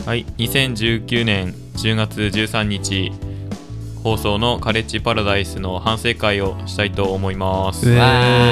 はい、2019年10月13日放送のカレッジパラダイスの反省会をしたいと思います。 わ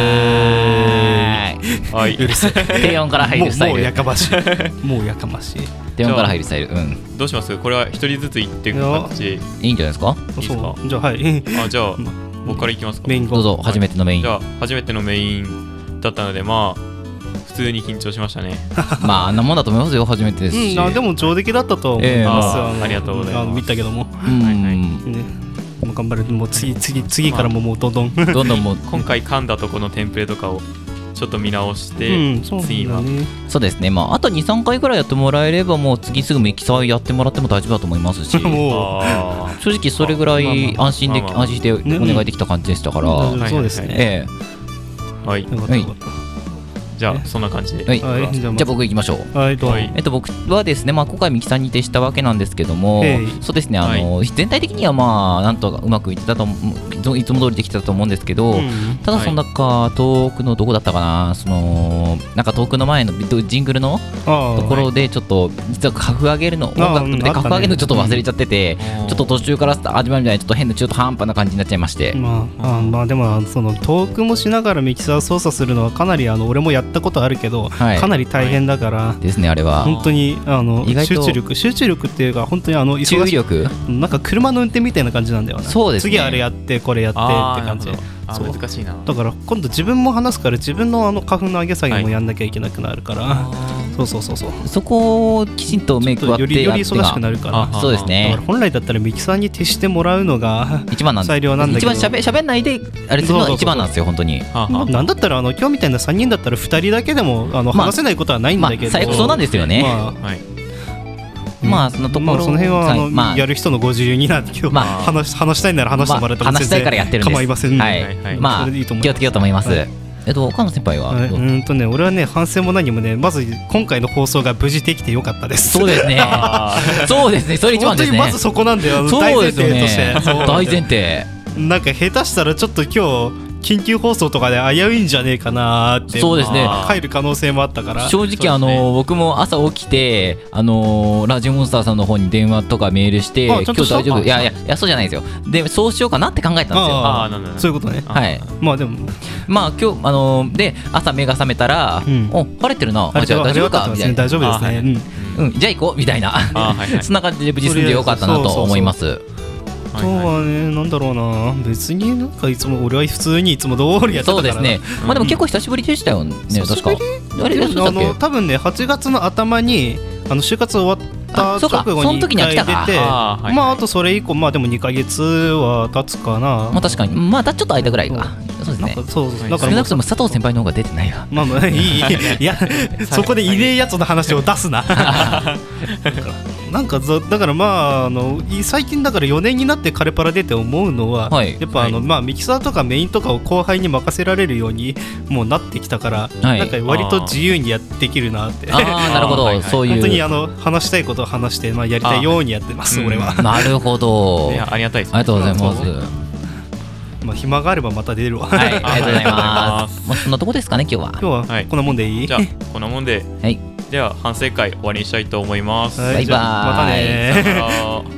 ーい。はい。 うるせえ。 低音から入るスタイル。 もうやかましい。もうやかましい。 低音から入るスタイル。うん。 どうします？これは一人ずつ言っていく形。 いいんじゃないですか？ いいですか？ じゃあはい。 じゃあ僕からいきますか。 メインどうぞ初めてのメイン。 じゃあ初めてのメインだったのでまあ普通に緊張しましたね。 まああんなもんだと思いますよ、初めてですし。 でも上出来だったと思います。 ありがとうございます。 見たけども。 はいはい。 もう頑張る。もう次からももうどんどんもう今回噛んだとこのテンプレとかをちょっと見直して次はそうですね。まああと 2,3 回ぐらいやってもらえればもう次すぐミキサーやってもらっても大丈夫だと思いますし、正直それぐらい安心してお願いできた感じでしたから。 そうですね。 はい。じゃあそんな感じで、 じゃあ僕行きましょう。僕はですね、まあ今回ミキサーに徹したわけなんですけども、そうですね、全体的にはまあなんとかうまくいってたといつも通りできてたと思うんですけど、ただその中遠くのどこだったかな、なんか遠くの前のジングルのところでちょっと実はカフ上げるの音楽でカフ上げるのちょっと忘れちゃってて、ちょっと途中から始まるみたいなちょっと変な中途半端な感じになっちゃいまして、 まあでもその遠くもしながらミキサー操作するのはかなり俺もやったことあるけど、かなり大変だからですね。あれは本当に集中力っていうか本当に注意力なんか車の運転みたいな感じなんだよね。 そうですね。 次あれやってこれやってって感じ。 難しいな。 だから今度自分も話すから自分の花粉の上げ下げもやんなきゃいけなくなるから、そこをきちんとメイクはより忙しくなるから。 そうですね。 だから本来だったらミキサーに徹してもらうのが一番なん最良なんだけど、 一番喋んないであれするのが一番なんですよ本当に。 なんだったら今日みたいな3人だったら2人だけでも話せないことはないんだけど、 最悪そうなんですよね。まあそのところその辺はやる人のご自由になって今日話したいなら話してもらっても話したいからやってるんです。 構いません。 まあ気をつけようと思います。岡野先輩は俺はね反省も何もね、まず今回の放送が無事できてよかったです。 そうですね。そうですね。それ一番ですね。 まずそこなんだよ。大前提として。 大前提。 なんか下手したらちょっと今日緊急放送とかで危ういんじゃねえかなって。 そうですね。 入る可能性もあったから。 正直僕も朝起きてラジオモンスターさんの方に電話とかメールして今日大丈夫、いやそうじゃないですよ。でそうしようかなって考えたんですよ。 そういうことね。 はい。 まあでもまあ今日で朝目が覚めたらお晴れてるな、じゃあ大丈夫かみたいな。 大丈夫ですね。 じゃあ行こうみたいな。そんな感じで無事済んでよかったなと思います。 あとはね、なんだろうな、別になんかいつも俺は普通にいつも通りやってたから。そうですね。まあでも結構久しぶりでしたよね、確か。あれ多分ね8月の頭に就活終わった直後に1回出て、まああとそれ以降まあでも2ヶ月は経つかな。 まあ確かにまあちょっと空いたぐらいか。そうですね。だから少なくとも佐藤先輩の方が出てないわ。 まあいいやそこでいねえやつの話を出すな。なんかだからまあ最近だから4年になってカレパラ出て思うのは、やっぱまあミキサーとかメインとかを後輩に任せられるようにもうなってきたから、なんか割と自由にできるなって。 なるほど。そういう本当に話したいことを話してやりたいようにやってます俺は。 なるほど。 ありがたいです。 ありがとうございます。 暇があればまた出るわ。 はい、ありがとうございます。そんなとこですかね今日は。 こんなもんでいい？ じゃあこんなもんで。では反省会終わりにしたいと思います。 バイバイ。 またね。